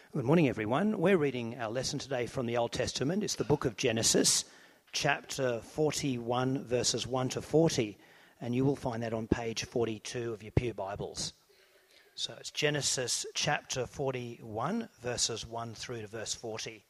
Good morning, everyone. We're reading our lesson today from the Old Testament. It's the book of Genesis, chapter 41, verses 1 to 40, and you will find that on page 42 of your pew Bibles. So it's Genesis chapter 41, verses 1 through to verse 40.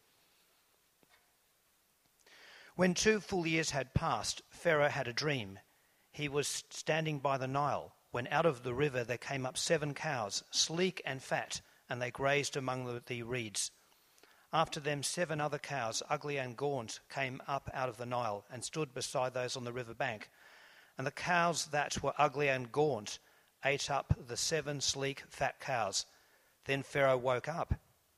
When 2 full years had passed, Pharaoh had a dream. He was standing by the Nile, when out of the river there came up 7 cows, sleek and fat, and they grazed among the reeds. After them 7 other cows, ugly and gaunt, came up out of the Nile and stood beside those on the river bank. And the cows that were ugly and gaunt ate up the 7 sleek, fat cows. Then Pharaoh woke up.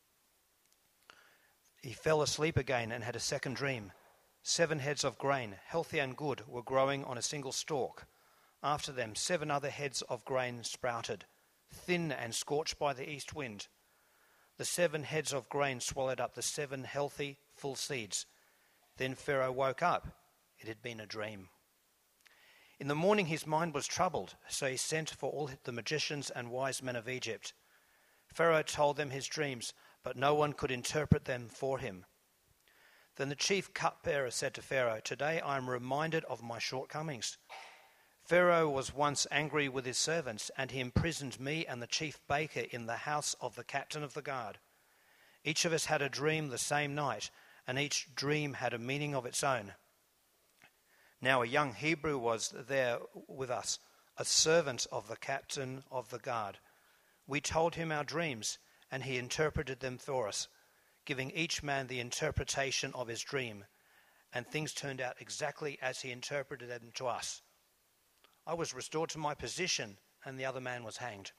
He fell asleep again and had a second dream. 7 heads of grain, healthy and good, were growing on a single stalk. After them 7 other heads of grain sprouted, thin and scorched by the east wind. The 7 heads of grain swallowed up the 7 healthy, full seeds. Then Pharaoh woke up. It had been a dream. In the morning his mind was troubled, so he sent for all the magicians and wise men of Egypt. Pharaoh told them his dreams, but no one could interpret them for him. Then the chief cupbearer said to Pharaoh, "Today I am reminded of my shortcomings. Pharaoh was once angry with his servants, and he imprisoned me and the chief baker in the house of the captain of the guard. Each of us had a dream the same night, and each dream had a meaning of its own. Now a young Hebrew was there with us, a servant of the captain of the guard. We told him our dreams, and he interpreted them for us, giving each man the interpretation of his dream, and things turned out exactly as he interpreted them to us. I was restored to my position, and the other man was hanged."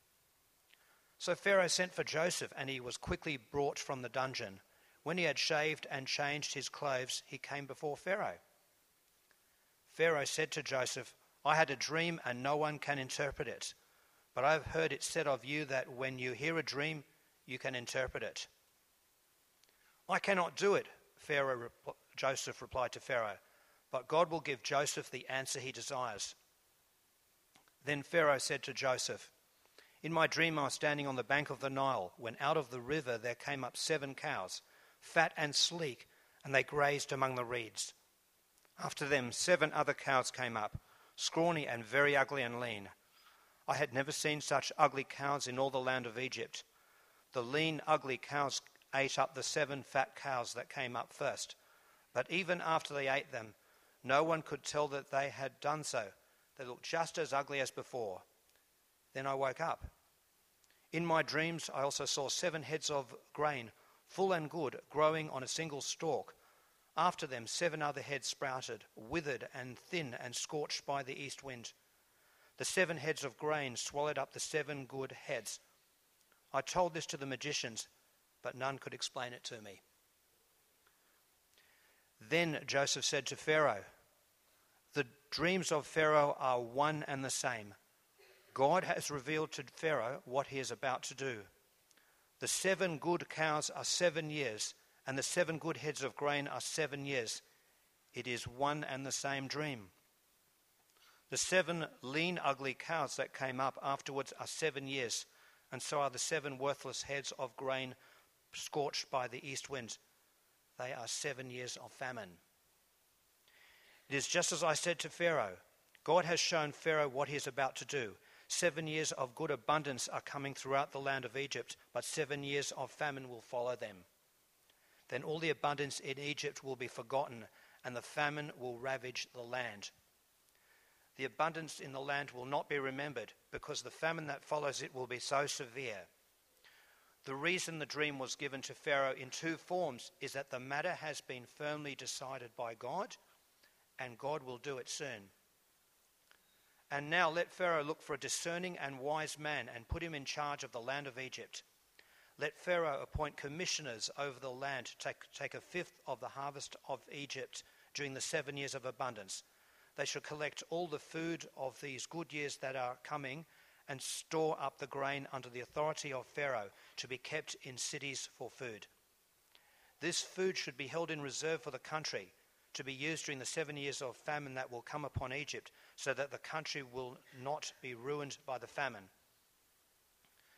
So Pharaoh sent for Joseph, and he was quickly brought from the dungeon. When he had shaved and changed his clothes, he came before Pharaoh. Pharaoh said to Joseph, "I had a dream, and no one can interpret it. But I have heard it said of you that when you hear a dream, you can interpret it." "I cannot do it," Joseph replied to Pharaoh, "but God will give Joseph the answer he desires." Then Pharaoh said to Joseph, "In my dream I was standing on the bank of the Nile, when out of the river there came up 7 cows, fat and sleek, and they grazed among the reeds. After them 7 other cows came up, scrawny and very ugly and lean. I had never seen such ugly cows in all the land of Egypt. The lean, ugly cows ate up the 7 fat cows that came up first. But even after they ate them, no one could tell that they had done so. They looked just as ugly as before. Then I woke up. In my dreams I also saw 7 heads of grain, full and good, growing on a single stalk. After them 7 other heads sprouted, withered and thin and scorched by the east wind. The 7 heads of grain swallowed up the 7 good heads. I told this to the magicians, but none could explain it to me." Then Joseph said to Pharaoh, "The dreams of Pharaoh are one and the same. God has revealed to Pharaoh what he is about to do. The 7 good cows are 7 years, and the 7 good heads of grain are 7 years. It is one and the same dream. The 7 lean, ugly cows that came up afterwards are 7 years, and so are the 7 worthless heads of grain scorched by the east wind. They are 7 years of famine. It is just as I said to Pharaoh. God has shown Pharaoh what he is about to do. 7 years of good abundance are coming throughout the land of Egypt, but 7 years of famine will follow them. Then all the abundance in Egypt will be forgotten, and the famine will ravage the land. The abundance in the land will not be remembered, because the famine that follows it will be so severe. The reason the dream was given to Pharaoh in 2 forms is that the matter has been firmly decided by God, and God will do it soon. And now let Pharaoh look for a discerning and wise man and put him in charge of the land of Egypt. Let Pharaoh appoint commissioners over the land to take 1/5 of the harvest of Egypt during the 7 years of abundance. They shall collect all the food of these good years that are coming and store up the grain under the authority of Pharaoh to be kept in cities for food. This food should be held in reserve for the country, to be used during the 7 years of famine that will come upon Egypt, so that the country will not be ruined by the famine.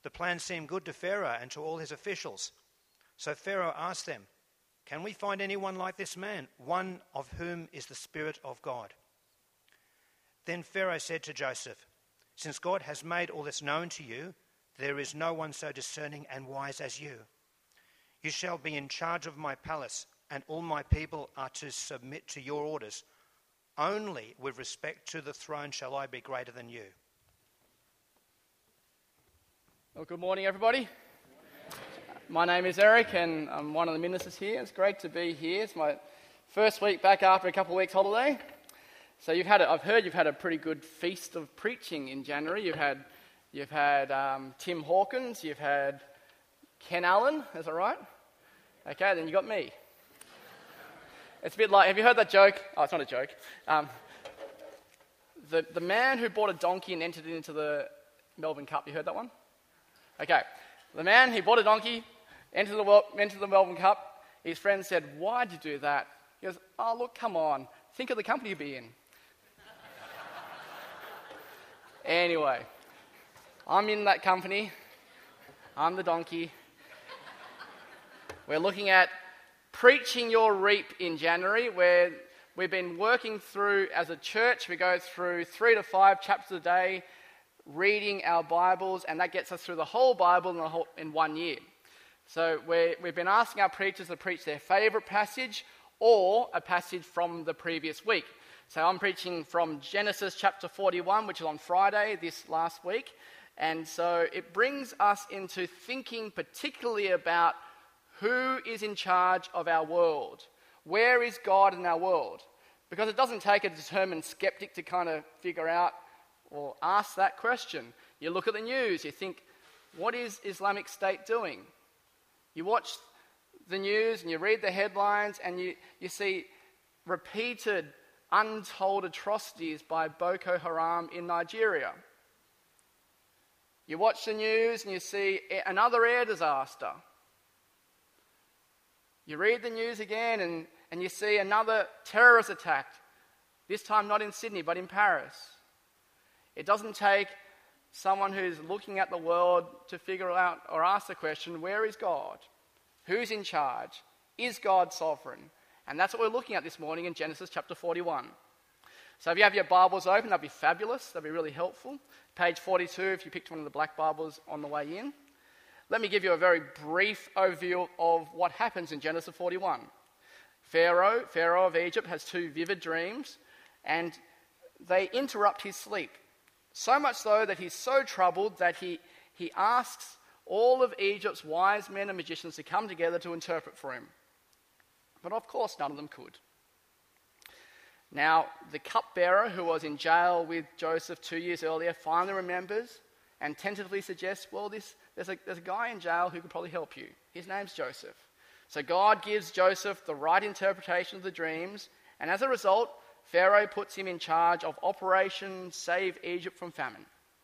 The plan seemed good to Pharaoh and to all his officials. So Pharaoh asked them, "Can we find anyone like this man, one of whom is the Spirit of God?" Then Pharaoh said to Joseph, "Since God has made all this known to you, there is no one so discerning and wise as you. You shall be in charge of my palace, and all my people are to submit to your orders. Only with respect to the throne shall I be greater than you." Well, good morning, everybody. My name is Eric, and I'm one of the ministers here. It's great to be here. It's my first week back after a couple of weeks' holiday. So I've heard you've had a pretty good feast of preaching in January. You've had Tim Hawkins, you've had Ken Allen. Is that right? Okay, then you got me. It's a bit like, have you heard that joke? Oh, it's not a joke. The man who bought a donkey and entered it into the Melbourne Cup. You heard that one? Okay. The man, he bought a donkey, entered the Melbourne Cup. His friend said, "Why'd you do that?" He goes, "Oh, look, come on. Think of the company you'd be in." Anyway, I'm in that company. I'm the donkey. We're looking at Preaching Your Reap in January, where we've been working through, as a church, we go through 3 to 5 chapters a day, reading our Bibles, and that gets us through the whole Bible in 1 year. So we've been asking our preachers to preach their favourite passage or a passage from the previous week. So I'm preaching from Genesis chapter 41, which is on Friday this last week. And so it brings us into thinking particularly about who is in charge of our world. Where is God in our world? Because it doesn't take a determined skeptic to kind of figure out or ask that question. You look at the news, you think, what is Islamic State doing? You watch the news and you read the headlines and you see repeated, untold atrocities by Boko Haram in Nigeria. You watch the news and you see another air disaster. You read the news again and you see another terrorist attack, this time not in Sydney but in Paris. It doesn't take someone who's looking at the world to figure out or ask the question, where is God? Who's in charge? Is God sovereign? And that's what we're looking at this morning in Genesis chapter 41. So if you have your Bibles open, that'd be fabulous. That'd be really helpful. Page 42, if you picked one of the black Bibles on the way in. Let me give you a very brief overview of what happens in Genesis 41. Pharaoh of Egypt, has 2 vivid dreams, and they interrupt his sleep. So much so that he's so troubled that he asks all of Egypt's wise men and magicians to come together to interpret for him. But of course, none of them could. Now, the cupbearer who was in jail with Joseph 2 years earlier finally remembers and tentatively suggests, well, there's a guy in jail who could probably help you. His name's Joseph. So God gives Joseph the right interpretation of the dreams, and as a result, Pharaoh puts him in charge of Operation Save Egypt from Famine.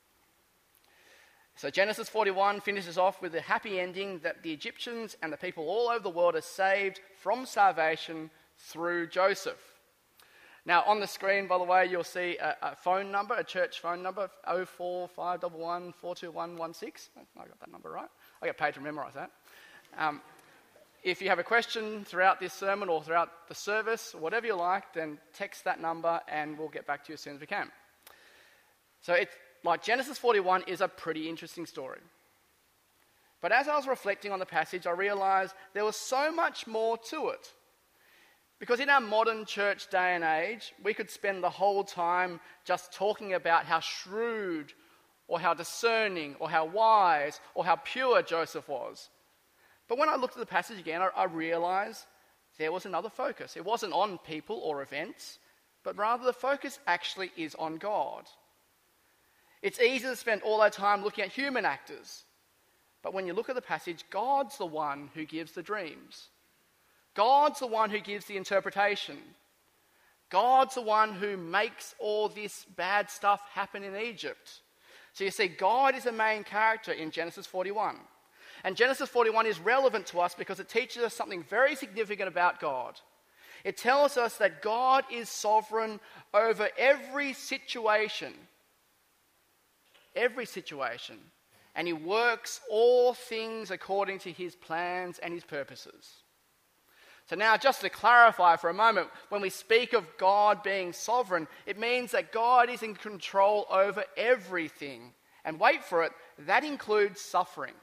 So Genesis 41 finishes off with a happy ending that the Egyptians and the people all over the world are saved from starvation through Joseph. Now, on the screen, by the way, you'll see a phone number, a church phone number, 04511 42116. I got that number right. I got paid to memorise that. If you have a question throughout this sermon or throughout the service, whatever you like, then text that number and we'll get back to you as soon as we can. So Genesis 41 is a pretty interesting story. But as I was reflecting on the passage, I realised there was so much more to it. Because in our modern church day and age, we could spend the whole time just talking about how shrewd or how discerning or how wise or how pure Joseph was. But when I looked at the passage again, I realised there was another focus. It wasn't on people or events, but rather the focus actually is on God. It's easy to spend all our time looking at human actors. But when you look at the passage, God's the one who gives the dreams. God's the one who gives the interpretation. God's the one who makes all this bad stuff happen in Egypt. So you see, God is the main character in Genesis 41. And Genesis 41 is relevant to us because it teaches us something very significant about God. It tells us that God is sovereign over every situation. Every situation. and he works all things according to his plans and his purposes. So now, just to clarify for a moment, when we speak of God being sovereign, it means that God is in control over everything. And wait for it, that includes suffering.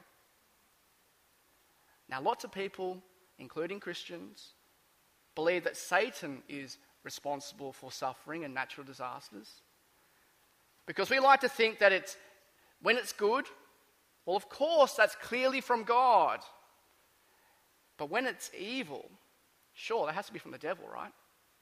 Now, lots of people, including Christians, believe that Satan is responsible for suffering and natural disasters. Because we like to think that when it's good, well, of course, that's clearly from God. But when it's evil, sure, that has to be from the devil, right?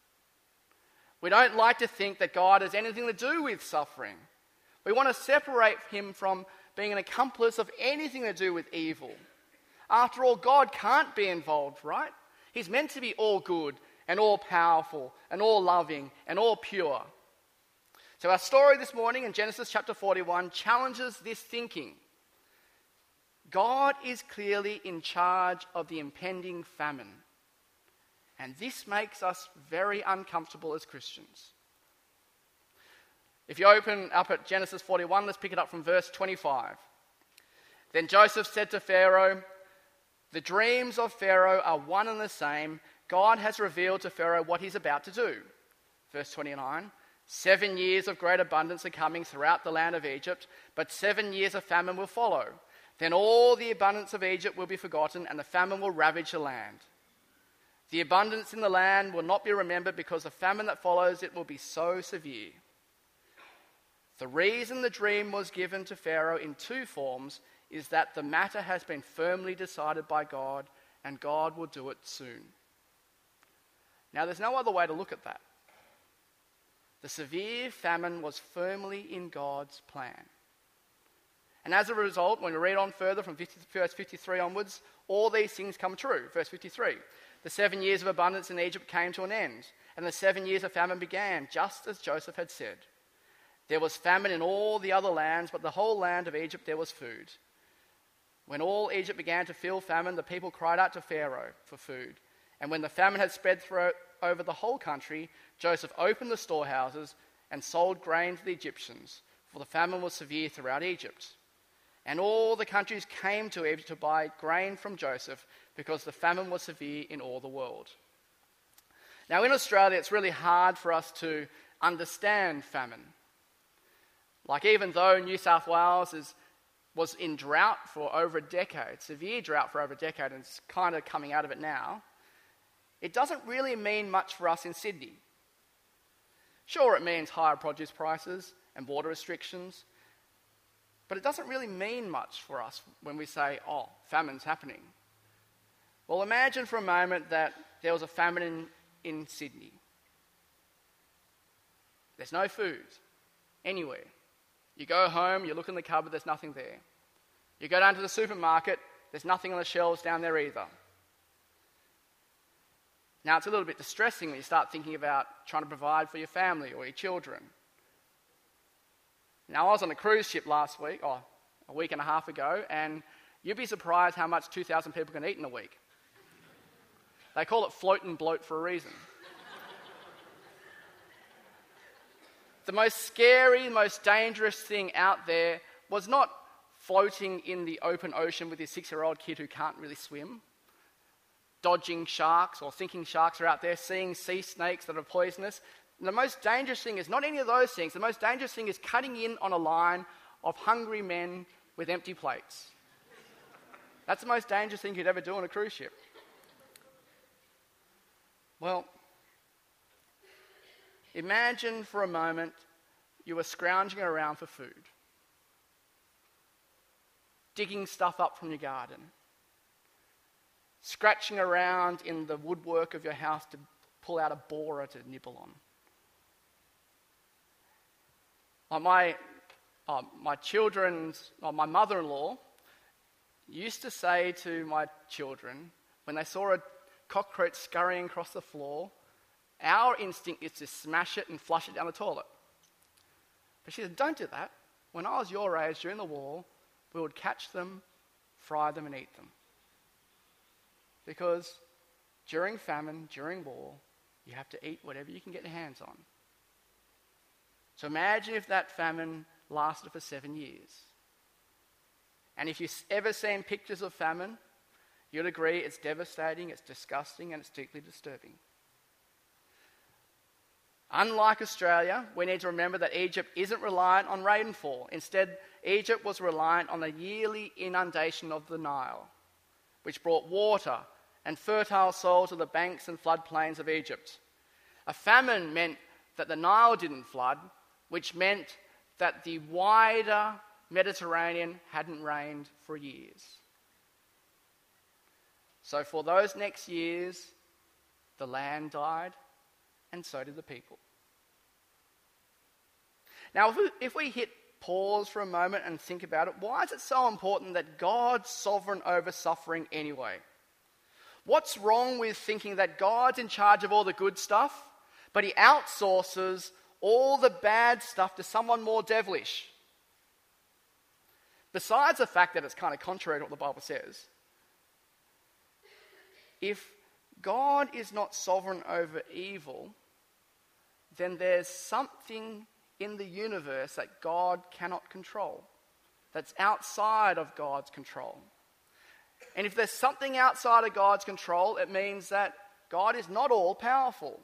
We don't like to think that God has anything to do with suffering. We want to separate him from being an accomplice of anything to do with evil. After all, God can't be involved, right? He's meant to be all good and all powerful and all loving and all pure. So our story this morning in Genesis chapter 41 challenges this thinking. God is clearly in charge of the impending famine. And this makes us very uncomfortable as Christians. If you open up at Genesis 41, let's pick it up from verse 25. Then Joseph said to Pharaoh, "The dreams of Pharaoh are one and the same. God has revealed to Pharaoh what he's about to do." Verse 29, 7 years of great abundance are coming throughout the land of Egypt, but 7 years of famine will follow. Then all the abundance of Egypt will be forgotten, and the famine will ravage the land. The abundance in the land will not be remembered because the famine that follows it will be so severe. The reason the dream was given to Pharaoh in two forms is that the matter has been firmly decided by God, and God will do it soon. Now, there's no other way to look at that. The severe famine was firmly in God's plan. And as a result, when we read on further from verse 53 onwards, all these things come true. Verse 53, the 7 years of abundance in Egypt came to an end, and the 7 years of famine began, just as Joseph had said. There was famine in all the other lands, but the whole land of Egypt there was food. When all Egypt began to feel famine, the people cried out to Pharaoh for food. And when the famine had spread over the whole country, Joseph opened the storehouses and sold grain to the Egyptians, for the famine was severe throughout Egypt. And all the countries came to Egypt to buy grain from Joseph, because the famine was severe in all the world. Now, in Australia, it's really hard for us to understand famine. Like, even though New South Wales was in drought for over a decade, severe drought for over a decade, and it's kind of coming out of it now, it doesn't really mean much for us in Sydney. Sure, it means higher produce prices and water restrictions, but it doesn't really mean much for us when we say, oh, famine's happening. Well, imagine for a moment that there was a famine in Sydney. There's no food anywhere. You go home, you look in the cupboard, there's nothing there. You go down to the supermarket, there's nothing on the shelves down there either. Now, it's a little bit distressing when you start thinking about trying to provide for your family or your children. Now, I was on a cruise ship last week, or a week and a half ago, and you'd be surprised how much 2,000 people can eat in a week. They call it float and bloat for a reason. The most scary, most dangerous thing out there was not floating in the open ocean with your 6-year-old kid who can't really swim, dodging sharks or thinking sharks are out there, seeing sea snakes that are poisonous. The most dangerous thing is not any of those things. The most dangerous thing is cutting in on a line of hungry men with empty plates. That's the most dangerous thing you'd ever do on a cruise ship. Well, imagine for a moment you were scrounging around for food, digging stuff up from your garden, scratching around in the woodwork of your house to pull out a borer to nibble on. My mother-in-law used to say to my children, when they saw a cockroach scurrying across the floor, our instinct is to smash it and flush it down the toilet. But she said, don't do that. When I was your age, during the war, we would catch them, fry them, and eat them. Because during famine, during war, you have to eat whatever you can get your hands on. So imagine if that famine lasted for 7 years. And if you've ever seen pictures of famine, you'd agree it's devastating, it's disgusting, and it's deeply disturbing. Unlike Australia, we need to remember that Egypt isn't reliant on rainfall. Instead, Egypt was reliant on the yearly inundation of the Nile, which brought water and fertile soil to the banks and floodplains of Egypt. A famine meant that the Nile didn't flood, which meant that the wider Mediterranean hadn't rained for years. So for those next years, the land died, and so did the people. Now, if we hit pause for a moment and think about it, why is it so important that God's sovereign over suffering anyway? What's wrong with thinking that God's in charge of all the good stuff, but he outsources all the bad stuff to someone more devilish? Besides the fact that it's kind of contrary to what the Bible says, if God is not sovereign over evil, then there's something in the universe that God cannot control, that's outside of God's control. And if there's something outside of God's control, it means that God is not all-powerful.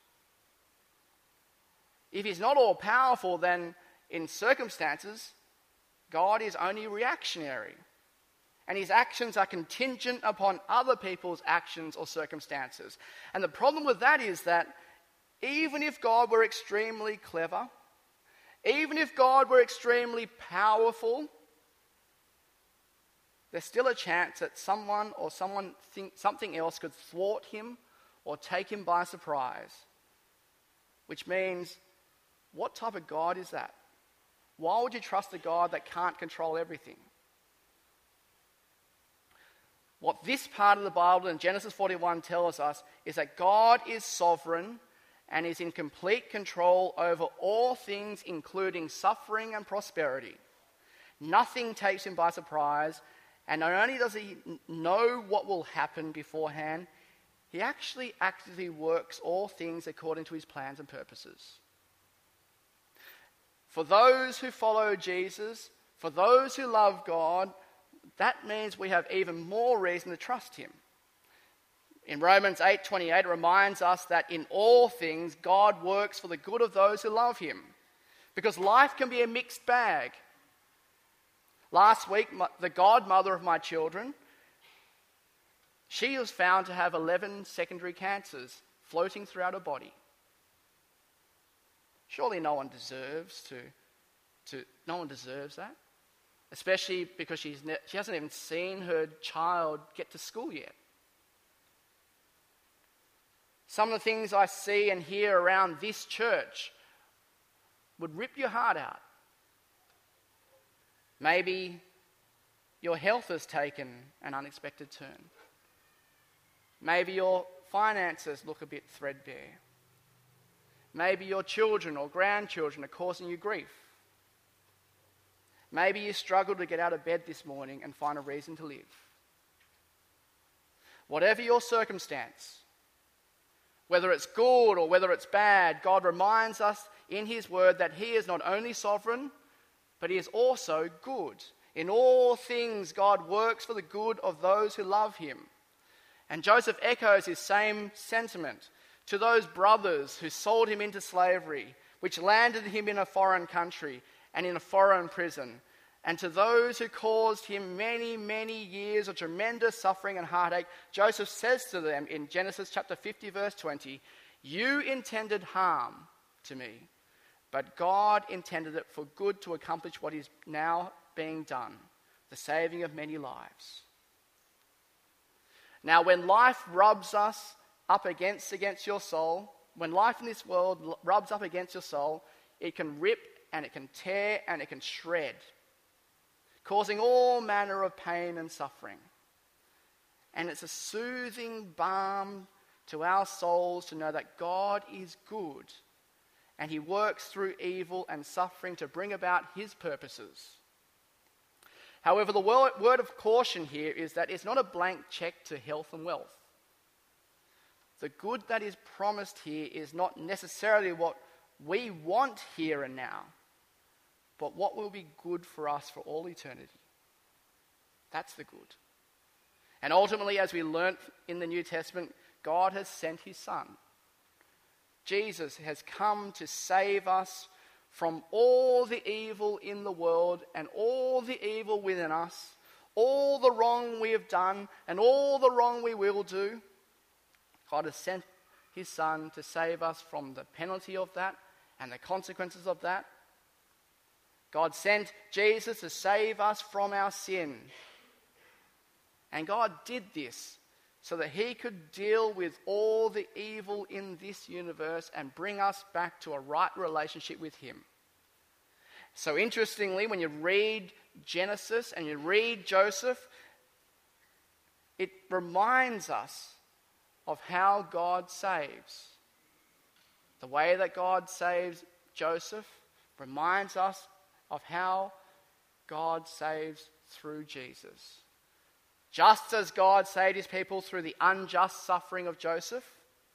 If he's not all-powerful, then in circumstances, God is only reactionary. And his actions are contingent upon other people's actions or circumstances. And the problem with that is that even if God were extremely clever, even if God were extremely powerful, there's still a chance that something else could thwart him or take him by surprise. Which means, what type of God is that? Why would you trust a God that can't control everything? What this part of the Bible in Genesis 41 tells us is that God is sovereign and is in complete control over all things, including suffering and prosperity. Nothing takes him by surprise, and not only does he know what will happen beforehand, he actually actively works all things according to his plans and purposes. For those who follow Jesus, for those who love God, that means we have even more reason to trust him. In Romans 8:28, it reminds us that in all things God works for the good of those who love him, because life can be a mixed bag. Last week, the godmother of my children, she was found to have 11 secondary cancers floating throughout her body. Surely no one deserves that. Especially because she hasn't even seen her child get to school yet. Some of the things I see and hear around this church would rip your heart out. Maybe your health has taken an unexpected turn. Maybe your finances look a bit threadbare. Maybe your children or grandchildren are causing you grief. Maybe you struggle to get out of bed this morning and find a reason to live. Whatever your circumstance, whether it's good or whether it's bad, God reminds us in his word that he is not only sovereign, but he is also good. In all things, God works for the good of those who love him. And Joseph echoes his same sentiment to those brothers who sold him into slavery, which landed him in a foreign country and in a foreign prison, and to those who caused him many, many years of tremendous suffering and heartache. Joseph says to them in Genesis chapter 50, verse 20, "You intended harm to me, but God intended it for good to accomplish what is now being done, the saving of many lives." Now, when life rubs us up against your soul, when life in this world rubs up against your soul, it can rip and it can tear and it can shred, causing all manner of pain and suffering. And it's a soothing balm to our souls to know that God is good and he works through evil and suffering to bring about his purposes. However, the word of caution here is that it's not a blank check to health and wealth. The good that is promised here is not necessarily what we want here and now, but what will be good for us for all eternity. That's the good. And ultimately, as we learnt in the New Testament, God has sent his Son. Jesus has come to save us from all the evil in the world and all the evil within us, all the wrong we have done and all the wrong we will do. God has sent his Son to save us from the penalty of that and the consequences of that. God sent Jesus to save us from our sin. And God did this so that he could deal with all the evil in this universe and bring us back to a right relationship with him. So interestingly, when you read Genesis and you read Joseph, it reminds us of how God saves. The way that God saves Joseph reminds us of how God saves through Jesus. Just as God saved his people through the unjust suffering of Joseph,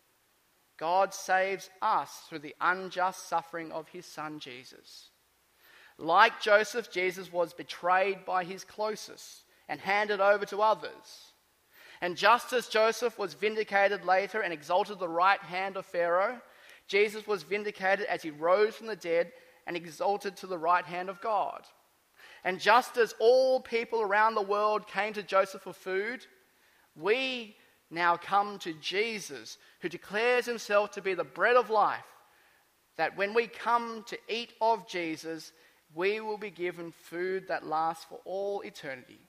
God saves us through the unjust suffering of his Son Jesus. Like Joseph, Jesus was betrayed by his closest and handed over to others. And just as Joseph was vindicated later and exalted to the right hand of Pharaoh, Jesus was vindicated as he rose from the dead and exalted to the right hand of God. And just as all people around the world came to Joseph for food, we now come to Jesus, who declares himself to be the bread of life, that when we come to eat of Jesus, we will be given food that lasts for all eternity.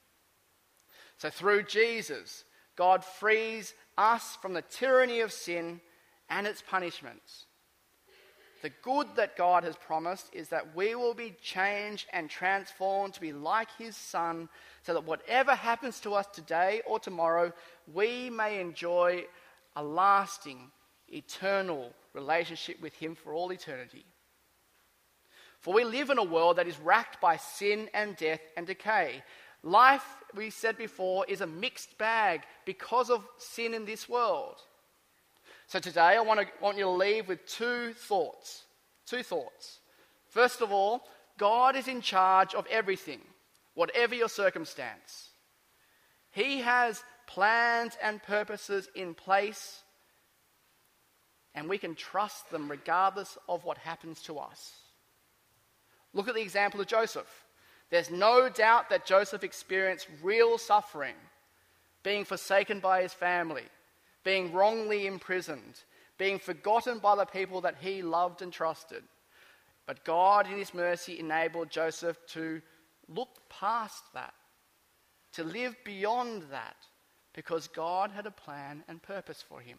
So through Jesus, God frees us from the tyranny of sin and its punishments. The good that God has promised is that we will be changed and transformed to be like his Son, so that whatever happens to us today or tomorrow, we may enjoy a lasting, eternal relationship with him for all eternity. For we live in a world that is racked by sin and death and decay. Life, we said before, is a mixed bag because of sin in this world. So today I want you to leave with two thoughts. First of all, God is in charge of everything, whatever your circumstance. He has plans and purposes in place, and we can trust them regardless of what happens to us. Look at the example of Joseph. There's no doubt that Joseph experienced real suffering, being forsaken by his family, being wrongly imprisoned, being forgotten by the people that he loved and trusted. But God, in his mercy, enabled Joseph to look past that, to live beyond that, because God had a plan and purpose for him.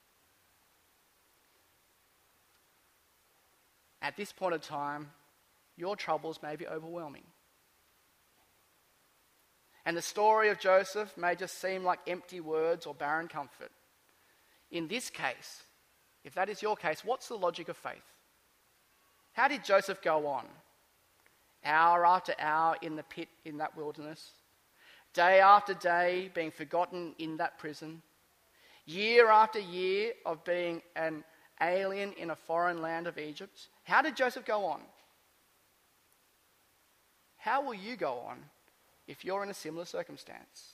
At this point of time, your troubles may be overwhelming. And the story of Joseph may just seem like empty words or barren comfort. In this case, if that is your case, what's the logic of faith? How did Joseph go on? Hour after hour in the pit in that wilderness, day after day being forgotten in that prison, year after year of being an alien in a foreign land of Egypt. How did Joseph go on? How will you go on if you're in a similar circumstance?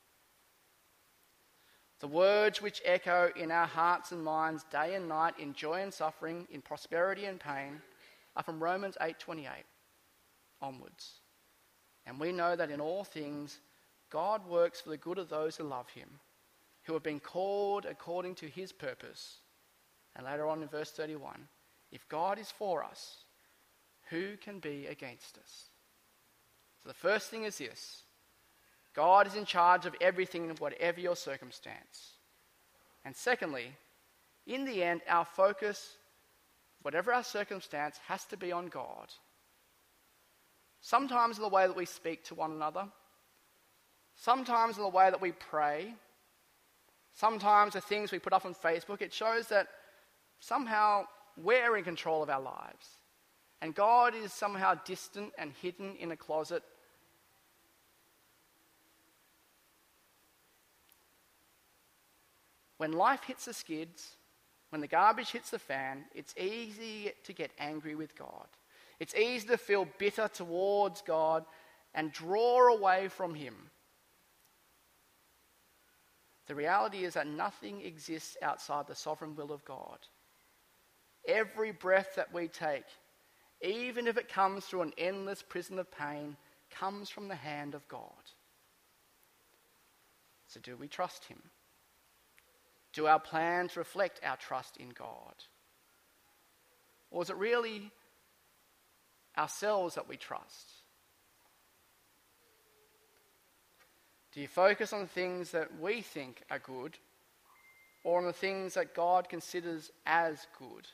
The words which echo in our hearts and minds day and night in joy and suffering, in prosperity and pain, are from Romans 8:28 onwards. And we know that in all things, God works for the good of those who love him, who have been called according to his purpose. And later on in verse 31, if God is for us, who can be against us? So the first thing is this: God is in charge of everything, whatever your circumstance. And secondly, in the end, our focus, whatever our circumstance, has to be on God. Sometimes in the way that we speak to one another, sometimes in the way that we pray, sometimes the things we put up on Facebook, it shows that somehow we're in control of our lives. And God is somehow distant and hidden in a closet. When life hits the skids, when the garbage hits the fan, it's easy to get angry with God. It's easy to feel bitter towards God and draw away from him. The reality is that nothing exists outside the sovereign will of God. Every breath that we take, even if it comes through an endless prison of pain, comes from the hand of God. So do we trust him? Do our plans reflect our trust in God? Or is it really ourselves that we trust? Do you focus on the things that we think are good, or on the things that God considers as good?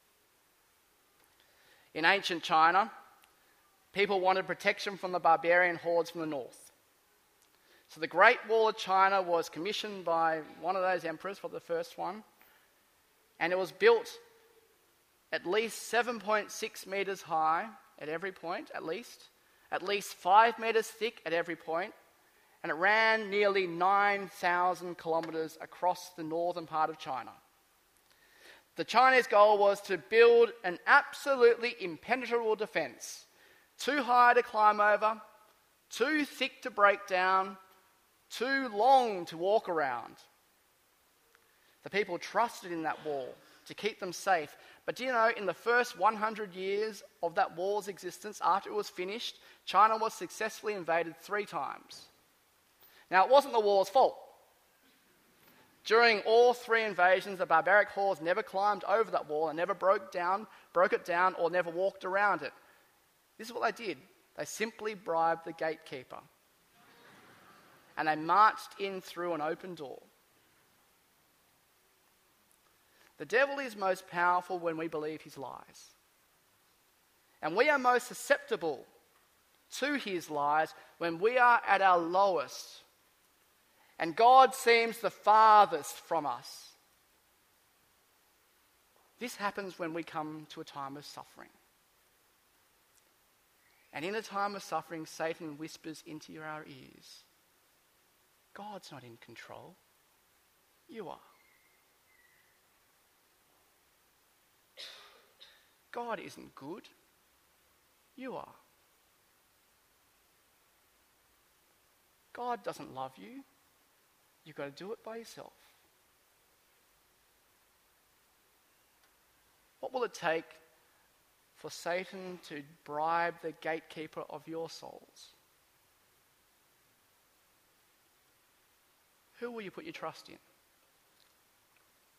In ancient China, people wanted protection from the barbarian hordes from the north. So the Great Wall of China was commissioned by one of those emperors, for the first one, and it was built at least 7.6 meters high at every point, at least 5 meters thick at every point, and it ran nearly 9,000 kilometers across the northern part of China. The Chinese goal was to build an absolutely impenetrable defense, too high to climb over, too thick to break down, too long to walk around. The people trusted in that wall to keep them safe. But do you know, in the first 100 years of that wall's existence, after it was finished, China was successfully invaded 3 times. Now, it wasn't the wall's fault. During all 3 invasions, the barbaric hordes never climbed over that wall and never broke it down, or never walked around it. This is what they did. They simply bribed the gatekeeper. And they marched in through an open door. The devil is most powerful when we believe his lies. And we are most susceptible to his lies when we are at our lowest. And God seems the farthest from us. This happens when we come to a time of suffering. And in a time of suffering, Satan whispers into our ears, God's not in control. You are. God isn't good. You are. God doesn't love you. You've got to do it by yourself. What will it take for Satan to bribe the gatekeeper of your souls? Who will you put your trust in?